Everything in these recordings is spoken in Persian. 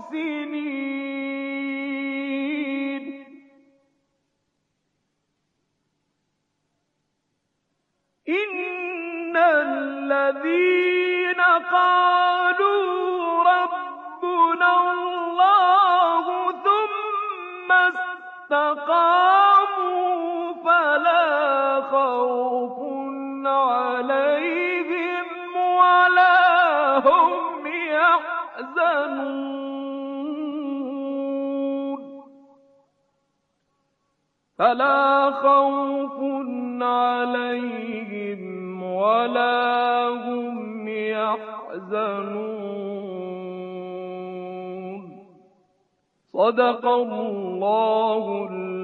المحسنين إن الذين قالوا ربنا الله ثم استقاموا فلا خوف عليهم ولا هم يحزنون فلا خوف عليهم ولا هم يحزنون صدق الله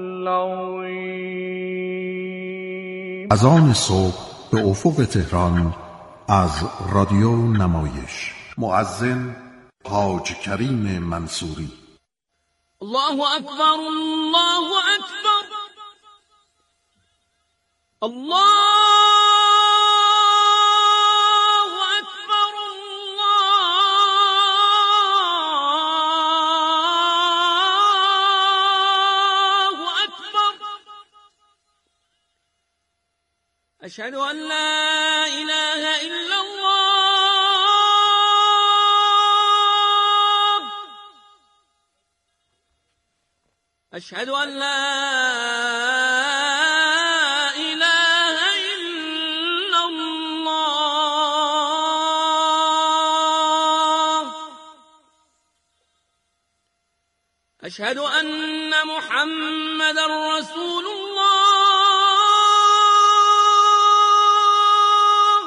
العظيم. از آن صبح به افق تهران از رادیو نمایش مؤذن حاج کریم منصوری. الله اکبر الله اکبر الله اکبر الله اکبر اشهد ان لا اله الا الله اشهد ان لا أشهد أن محمد رسول الله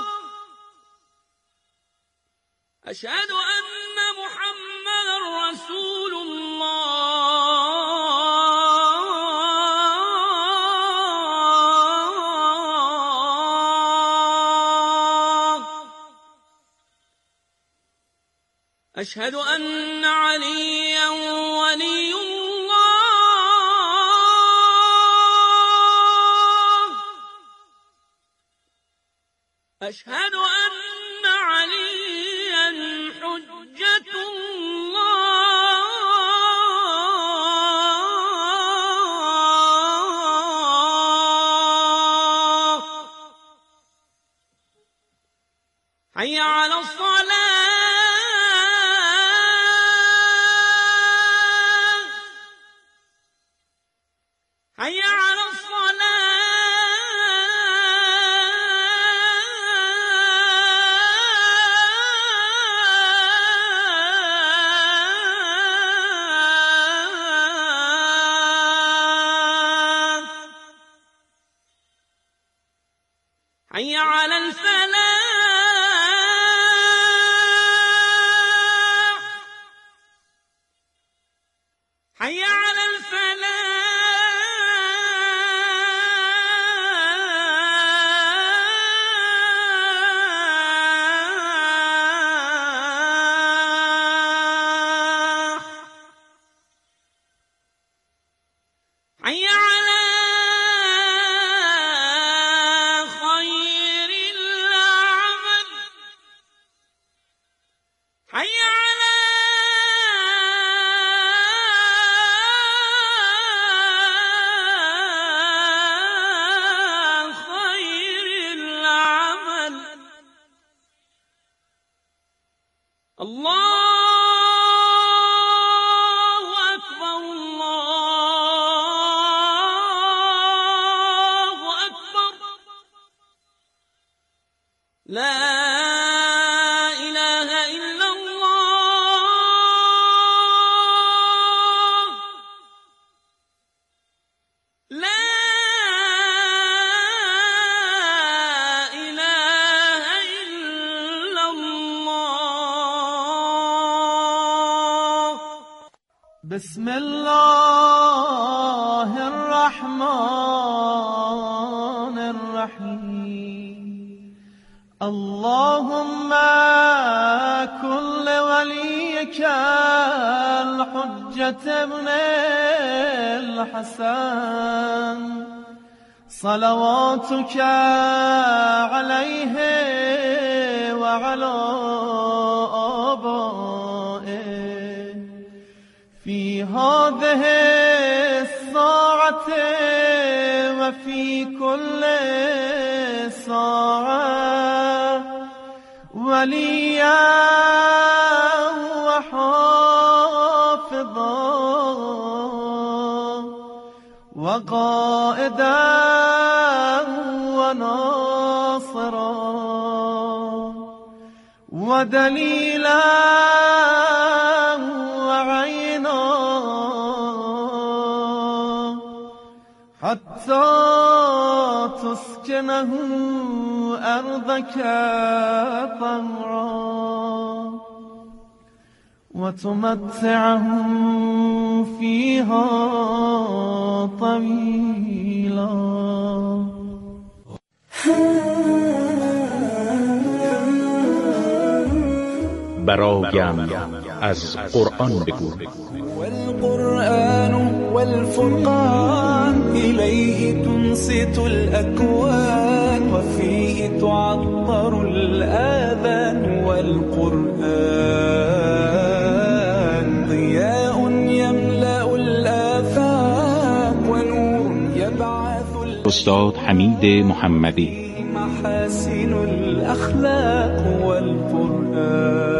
أشهد أن محمد رسول الله أشهد أن عليا ولي الله أشهد أن عليا حجة الله حي على الصلاة حي على الصلاة حي على الفلاح حي على الفلاح حي على خير العمل حي على خير العمل الله أكبر الله أكبر لا إله إلا الله لا إله إلا الله بسم الله الرحمن الرحيم اللهم كن لوليك الحجة ابن الحسن صلواتك عليه وعلى آبائه وفي كل ساعة وليا وحافظا وقائدا وناصرا ودليلا وعينا حتى تسكنه أرضك طوعا وتمتعهم فيها طويلا. برایم از قرآن بگو. والقرآن والفرقان إليه تنصت الأكوان وفيه تعطر الآذان والقرآن ضياء يملأ الآفاق ونور يبعث استاد حمید محمدی. محاسن الأخلاق والقرآن.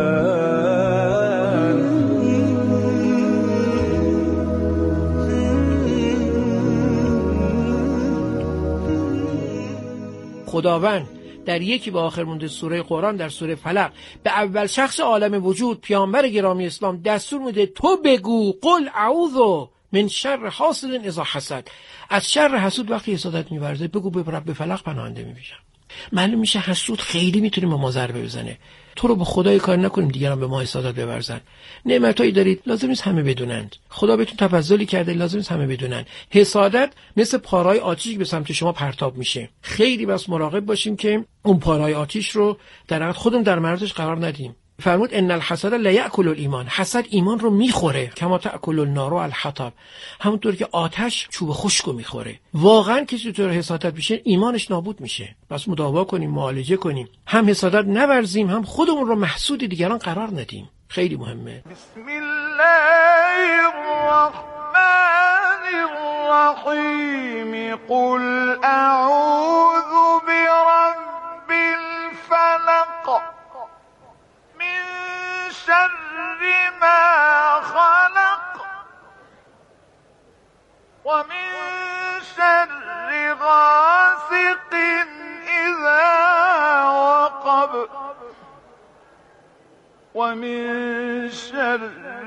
خداوند در یکی به آخر مونده سوره قرآن در سوره فلق به اول شخص عالم وجود پیامبر گرامی اسلام دستور میده تو بگو قل اعوذ من شر حاسد اذا حسد. از شر حسود وقتی حسادت می‌ورزه بگو به رب فلق پناهنده میشم. معلوم میشه حسود خیلی میتونه به ما ضربه بزنه. تو رو به خدای کار نکنیم دیگران به ما حسادت بورزن. نعمتایی دارید لازم نیست همه بدونند. خدا بهتون تفضلی کرده لازم نیست همه بدونن. حسادت مثل پارهای آتیشی به سمت شما پرتاب میشه. خیلی بس مراقب باشیم که اون پارهای آتیش رو در حقیقت خودمون در معرضش قرار ندیم. فرمود ان الحسد لا یاکل الایمان. حسد ایمان رو میخوره کما تاکل النار الحطب. همونطور که آتش چوب خشکو میخوره. واقعا کسی تو حسادت بشه ایمانش نابود میشه. پس مداوا کنیم، معالجه کنیم، هم حسادت نورزیم هم خودمون رو محسود دیگران قرار ندیم. خیلی مهمه. بسم الله الرحمن الرحیم قل اعوذ برب الفلق من شر ما خلق ومن شر غاسق إذا وقب ومن شر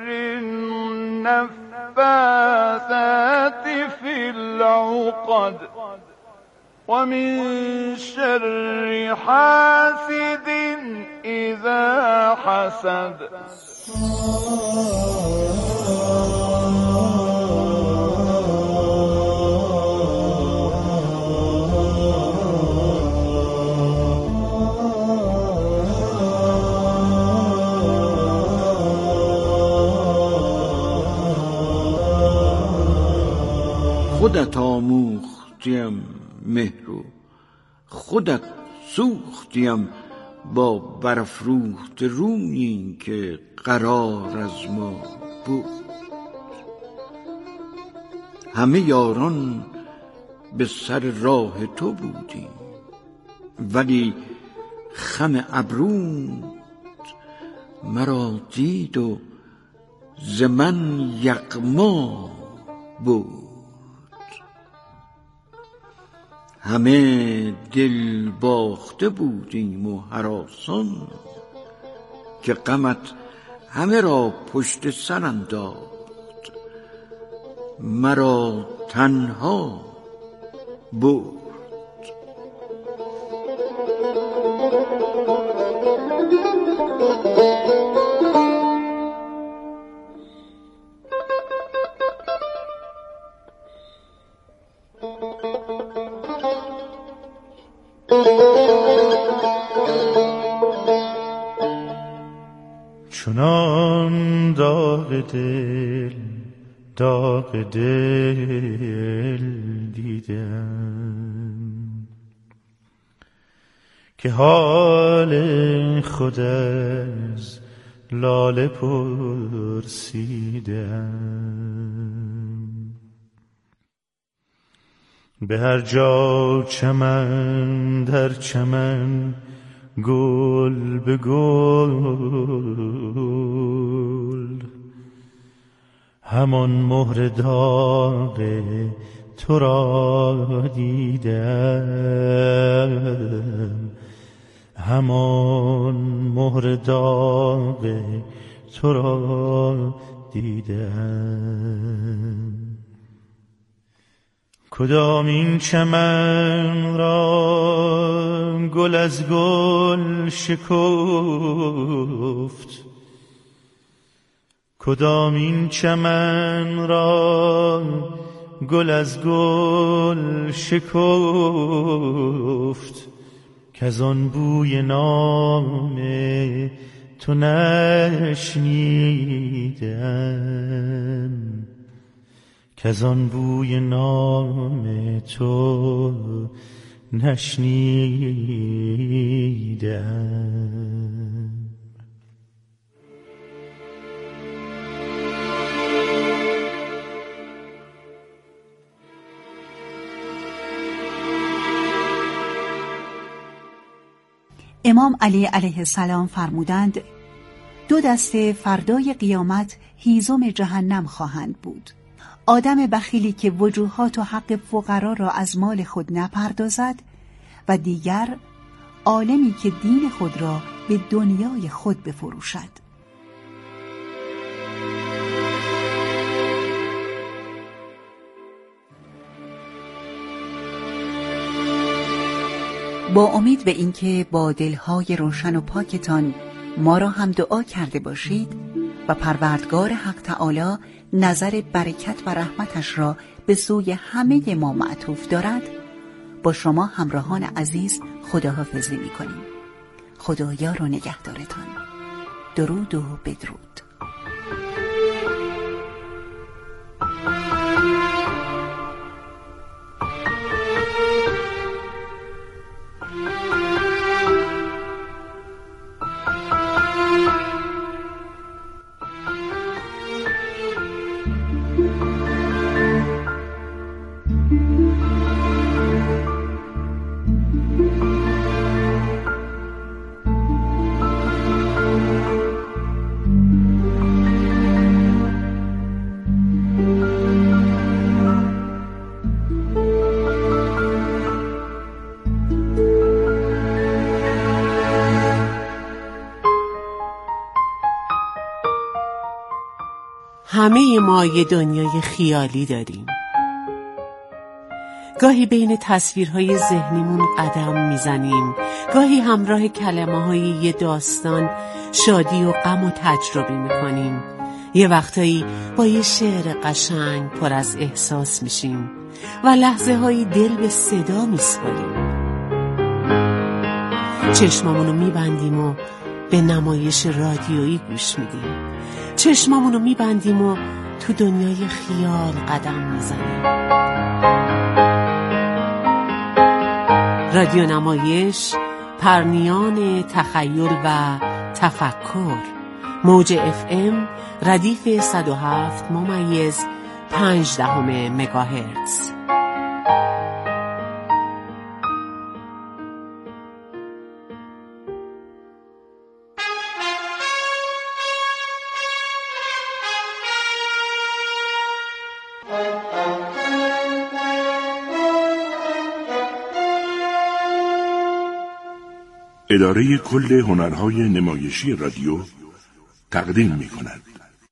النفاثات في العقد ومن شر حاسد إذا حسد. خودت آموختیم مهر و خودت سوختیم با برافروخت رویی که قرار از ما بود. همه یاران به سر راه تو بودیم ولی خم ابروت مرا دید و ز من یغما بود. همه دل باخته بودیم و هراسان که غمت همه را پشت سر انداخت مرا تنها برد. چنان داغ دل دیدم که حال خود از لاله پرسیدم. به هر جا چمن در چمن گل به گل، همان مهر داغ تو را دیدم، همان مهر داغ تو را دیدم. کدام این چمن را گل از گل شکفت، کدام این چمن را گل از گل شکفت، کز آن بوی نام تو نشنیدم، کز آن بوی نام تو نشنیدم. امام علی علیه السلام فرمودند 2 دسته فردای قیامت هیزم جهنم خواهند بود: آدم بخیلی که وجوهات و حق فقرا را از مال خود نپردازد، و دیگر عالمی که دین خود را به دنیای خود بفروشد. با امید به اینکه با دلهای روشن و پاکتان ما را هم دعا کرده باشید و پروردگار حق تعالی نظر برکت و رحمتش را به سوی همه ما معطوف دارد، با شما همراهان عزیز خداحافظی می‌کنیم. خدایار و نگهدارتان. درود و بدرود. همه ما یه دنیای خیالی داریم. گاهی بین تصویرهای ذهنیمون قدم میزنیم، گاهی همراه کلمه‌های یه داستان شادی و غم و تجربه میکنیم. یه وقتایی با یه شعر قشنگ پر از احساس میشیم و لحظه هایی دل به صدا میسپاریم. چشمامونو میبندیم و به نمایش رادیویی گوش میدیم. چشمامونو میبندیم و تو دنیای خیال قدم میزنیم. رادیو نمایش، پرنیان تخیل و تفکر. موج FM ردیف 107.5 مگاهرتز. اداره کل هنرهای نمایشی رادیو تقدیم می‌کند.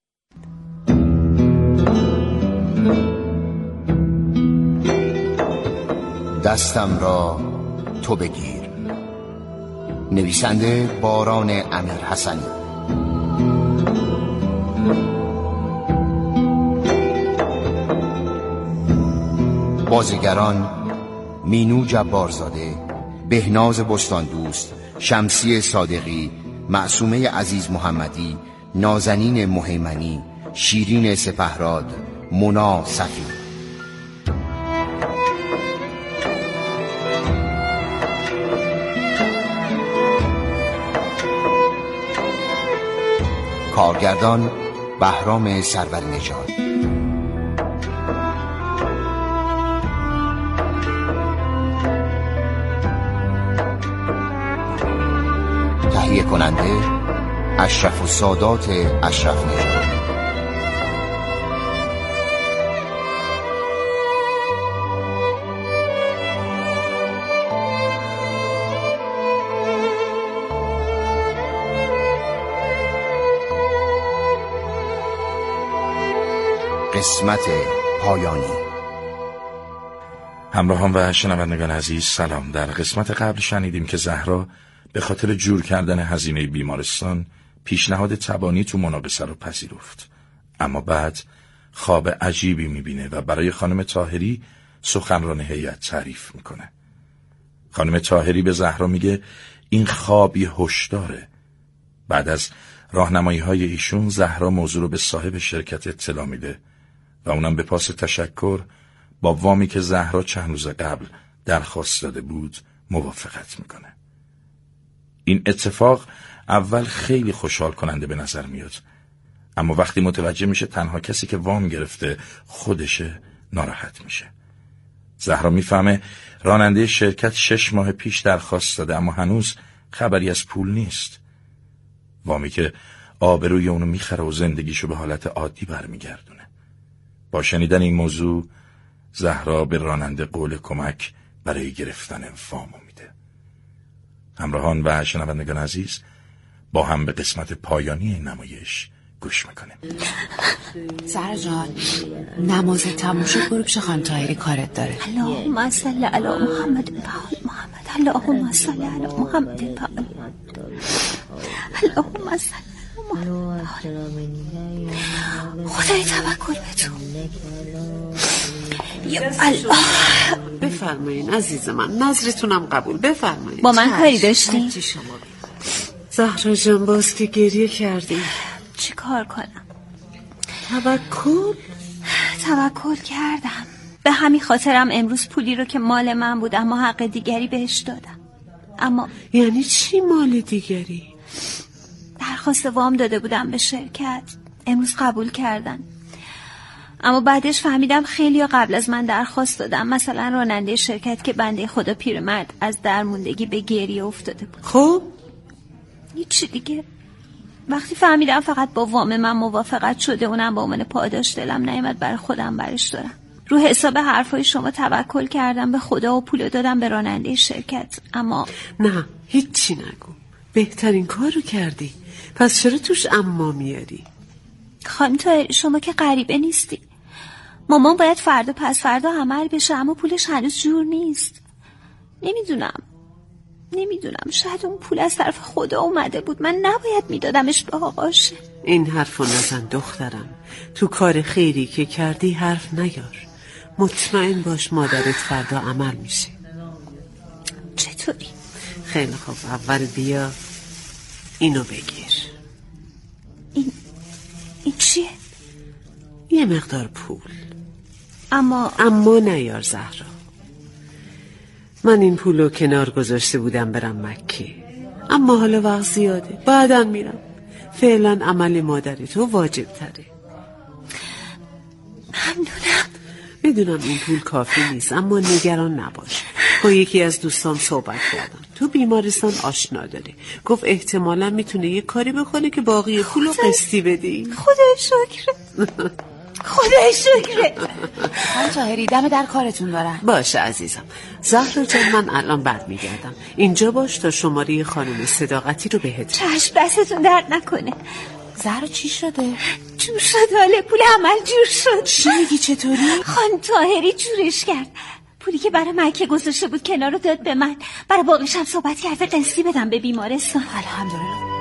دستم را تو بگیر. نویسنده باران امیر حسنی. بازیگران: مینو جبارزاده، بهناز بستاندوست، شمسی صادقی، معصومه عزیز محمدی، نازنین مهیمنی، شیرین سپهراد، مونا صفی. کارگردان: بهرام سرور نژاد. تهیه کننده اشرف السادات اشرف نژاد. قسمت پایانی. همراهان و شنوندگان عزیز سلام. در قسمت قبل شنیدیم که زهرا به خاطر جور کردن هزینه بیمارستان پیشنهاد تبانی تو مناقصه رو پذیرفت، اما بعد خواب عجیبی میبینه و برای خانم طاهری سخنران هیئت تعریف میکنه. خانم طاهری به زهرا میگه این خوابی هشداره. بعد از راهنمایی‌های ایشون زهرا موضوع رو به صاحب شرکت اطلاع میده و اونم به پاس تشکر با وامی که زهرا چند روز قبل درخواست داده بود موافقت میکنه. این اتفاق اول خیلی خوشحال کننده به نظر میاد، اما وقتی متوجه میشه تنها کسی که وام گرفته خودشه ناراحت میشه. زهرا میفهمه راننده شرکت 6 ماه پیش درخواست داده اما هنوز خبری از پول نیست. وامی که آبروی اونو میخره و زندگیشو به حالت عادی برمیگردونه. با شنیدن این موضوع زهرا به راننده قول کمک برای گرفتن وامو میده. همراهان و شنوندگان عزیز با هم به قسمت پایانی این نمایش گوش میکنیم. زهرا جان نماز تموم شد، برو پیش خانم طاهری کارت داره. اللهم صل علی محمد محمد اللهم صل علی محمد اللهم صل خدای توکل به تو. یا الله. بفرمایین عزیز من، نظرتونم قبول. بفرمایین. با من کاری داشتی؟ زهرا جان باز که گریه کردی. چی کار کنم؟ توکل کردم. به همین خاطرم امروز پولی رو که مال من بود اما حق دیگری بهش دادم. اما یعنی چی مال دیگری؟ درخواست وام داده بودم به شرکت، امروز قبول کردن، اما بعدش فهمیدم خیلی قبل از من درخواست دادم. مثلا راننده شرکت که بنده خدا پیرمرد از درموندگی به گریه افتاده بود. خب هیچی دیگه. وقتی فهمیدم فقط با وام من موافقت شده، اونم با عنوان پاداش دلم نیامد برای خودم برش دارم. رو حساب حرفای شما توکل کردم به خدا و پول دادم به راننده شرکت. اما نه هیچی نگو، بهترین کار رو کردی. پس چرا توش اما میاری؟ خانم طاهری شما که غریبه نیستی. مامان باید فردا پس فردا عمل بشه اما پولش هنوز جور نیست. نمیدونم شاید اون پول از طرف خدا اومده بود، من نباید میدادمش به آقاش. این حرفو نزن دخترم، تو کار خیری که کردی حرف نیار. مطمئن باش مادرت فردا عمل میشه. چطوری؟ خیلی خوب، اول بیا اینو بگیر. این چیه؟ یه مقدار پول. اما نیار زهرا، من این پولو کنار گذاشته بودم برم مکه، اما حالا وقت زیاده، بعداً میرم. فعلا عمل مادرتو واجب تره. ممنونم. میدونم این پول کافی نیست اما نگران نباش. با یکی از دوستان صحبت کردم، تو بیمارستان آشنا داره، گفت احتمالا میتونه یه کاری بکنه که باقی پولو قسطی بدی. خدای شکره. خانم طاهری دم در کارتون دارن. باشه عزیزم. زهرا جان من الان برمیگردم، اینجا باش تا شماره خانم صداقتی رو بهت. چشم، دستتون درد نکنه. زهرا چی شده؟ جور شد، حاله پول عمل جور شد. چی میگی؟ چطوری؟ خانم طاهری جورش کرد. پولی که برای مکه گذاشته بود کنار رو داد به من، برای باقیش هم صحبت کرده قسطی بدم به بیمارستان. الحمدلله.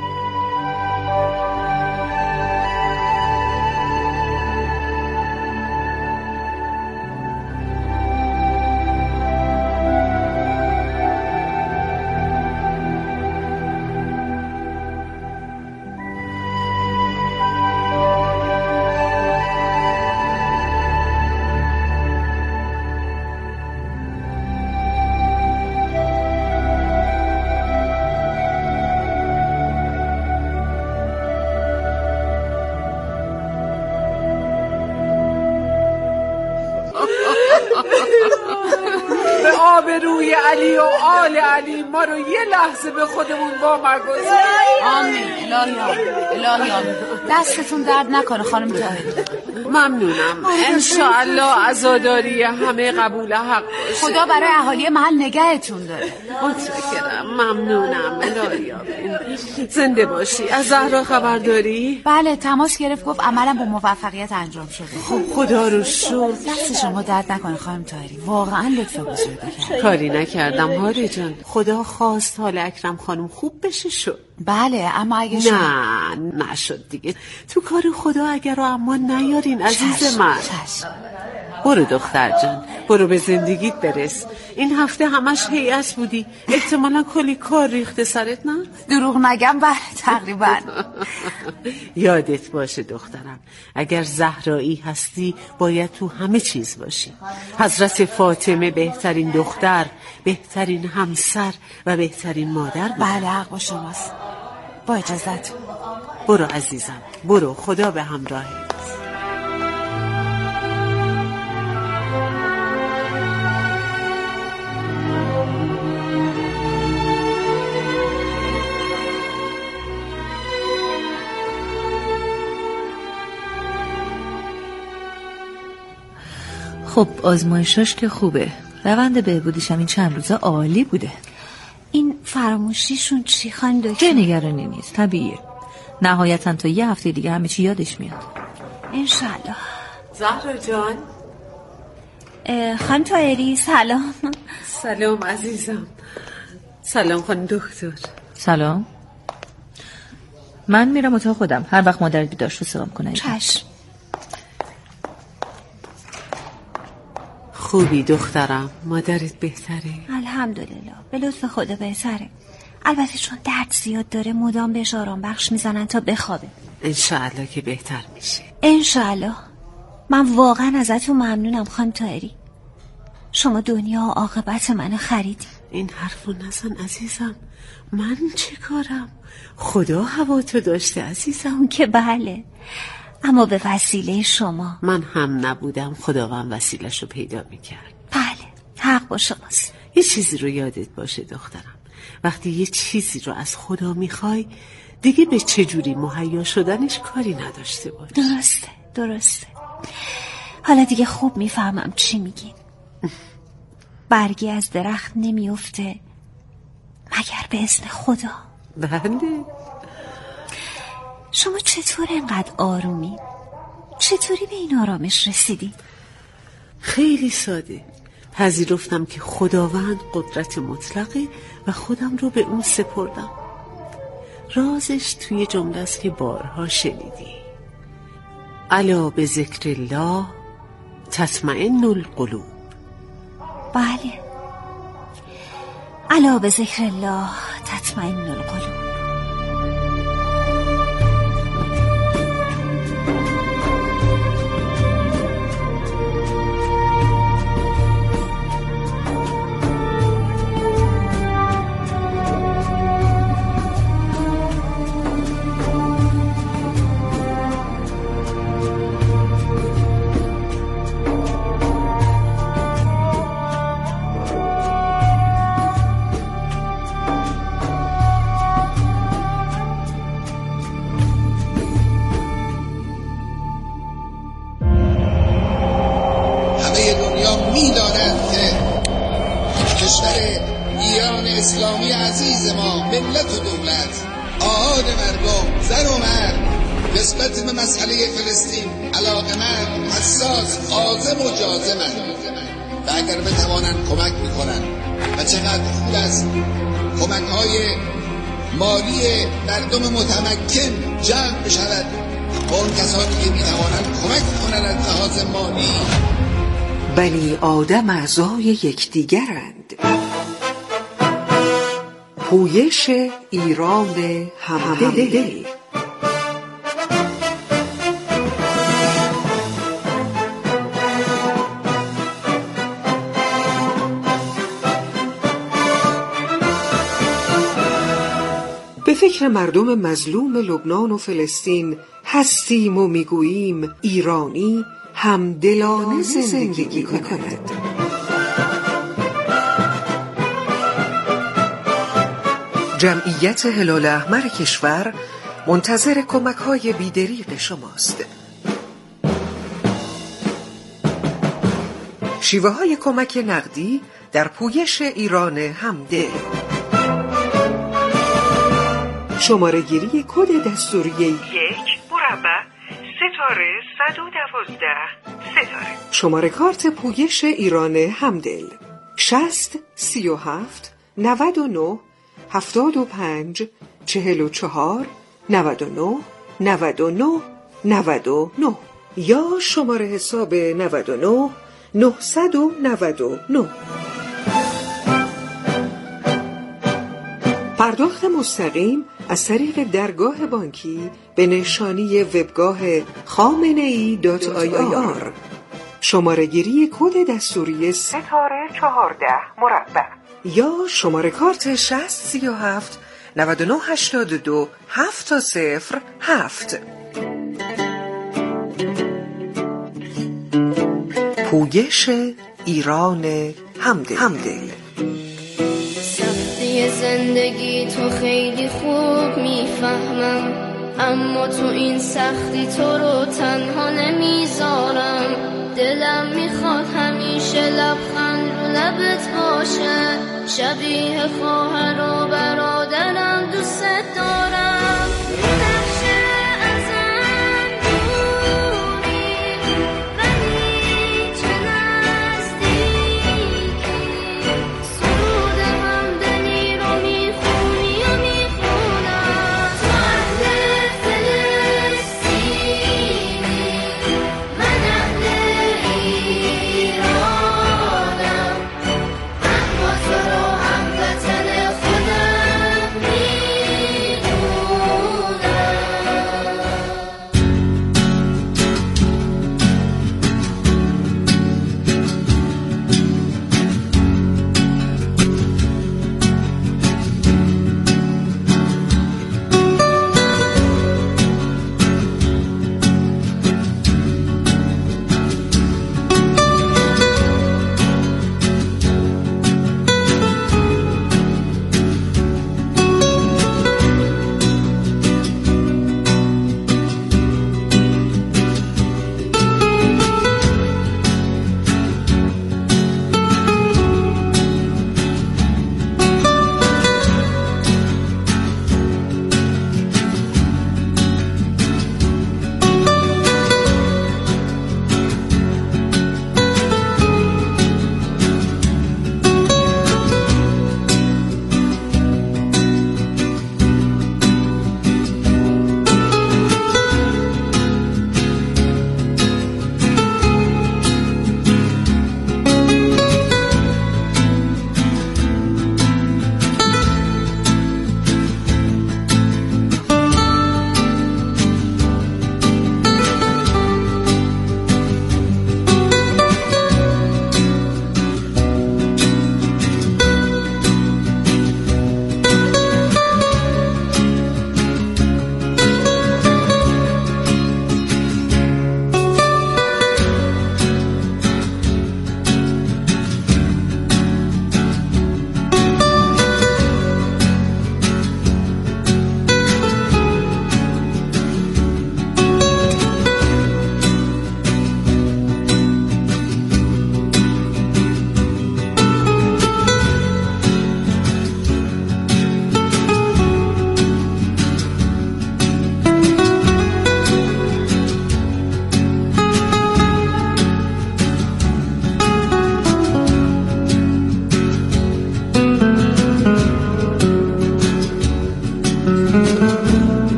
به آبروی علی و جلال علی ما رو یه لحظه به خودمون واگذار. آمین. الهی آمین. دستتون درد نکنه خانم طاهری. ممنونم. انشاءالله عزاداری همه قبول حق باشه. خدا برای اهالی محل نگهتون داره. متشکرم. ممنونم. الهی آمین. زنده باشی. از زهرا خبر داری؟ بله تماس گرفت گفت عملا با موفقیت انجام شده. خب خدا رو شکر. دست شما درد نکنه خانم طاهری. واقعا لطف بزرگی کرد. کاری نکردم هاری جان. خدا خواست حال اکرم خانم خوب بشه شد. بله اما اگه نه نشد دیگه. تو کار خدا اگر و اما نیارین عزیز من. برو دختر جان، برو به زندگیت برس. این هفته همش هیئت بودی، احتمالا کلی کار ریخته سرت، نه؟ دروغ نگم بله تقریبا. یادت باشه دخترم، اگر زهرایی هستی باید تو همه چیز باشی. حضرت فاطمه بهترین دختر، بهترین همسر و بهترین مادر بود. بله حق با شماست. با اجازت. برو عزیزم، برو، خدا به همراهت. خب آزمایشاش که خوبه، روند بهبودیش هم این چند روزه عالی بوده. این فراموشیشون چی خانم دکتر؟ چه نگرانی نیست، طبیعیه. نهایتا تا یه هفته دیگه همه چی یادش میاد. انشالله. زهرا جان. خانم طاهری سلام. سلام عزیزم. سلام خانم دکتر. سلام. من میرم اتاق خودم، هر وقت مادرت بیدار شد سلام کنه. چشم. خوبی دخترم؟ مادرت بهتره؟ الحمدلله، به لطف خدا بهتره. البته چون درد زیاد داره مدام بهش آرام بخش میزنن تا بخوابه. انشاءالله که بهتر میشه. انشاءالله. من واقعا ازتون ممنونم خانم طاهری. شما دنیا و عاقبت منو خریدی. این حرفو نزن عزیزم. من چه کارم؟ خدا هواتو داشته عزیزم. اون که بله، اما به وسیله شما. من هم نبودم خداوند وسیله‌شو پیدا میکرد. بله حق با شماست. یه چیزی رو یادت باشه دخترم، وقتی یه چیزی رو از خدا میخوای دیگه به چجوری مهیا شدنش کاری نداشته باش. درسته. حالا دیگه خوب میفهمم چی میگین. برگی از درخت نمیفته مگر به اذن خدا. بله. شما چطور اینقدر آرومی؟ چطوری به این آرامش رسیدی؟ خیلی ساده. پذیرفتم که خداوند قدرت مطلقه و خودم رو به اون سپردم. رازش توی جمله است که بارها شنیدی. الا به ذکر الله تطمئن القلوب. بله، الا به ذکر الله تطمئن القلوب. اسلامی عزیز ما، ملت و دولت، آحاد مردم، زن و مرد، نسبت به مسئله فلسطین علاقه‌مند، حساس، عازم و جازمند و اگر بتوانند کمک میکنند و چقدر خوب است کمک‌های مالی مردم متمکن جمع بشود با اون کسانی که میتوانند کمک کنند از لحاظ مالی. بنی آدم اعضای یکدیگرند. پویش ایران همدل. به فکر مردم مظلوم لبنان و فلسطین هستیم و میگوییم ایرانی همدلانه زندگی کند. جمعیت هلال احمر کشور منتظر کمک‌های بی‌دریغ شماست. شیوه‌های کمک نقدی در پویش ایران همدل. شماره گیری کد دستوری 1 مربع ستاره 112 ستاره. شماره کارت پویش ایران همدل 60 37 99 75 44 99 99 99 یا شماره حساب 99 999. پرداخت مستقیم از طریق درگاه بانکی به نشانی وبگاه khamenei.ir. شماره گیری کد دستوری ستاره 14 مربع یا شماره کارت 60 37 99 82 707. پویش ایران همدل. سختی زندگی تو خیلی خوب میفهمم، اما تو این سختی تو رو تنها نمیذارم. دلم میخواد همیشه لبخند رو لبت باشه، شبیه خواهر و برادر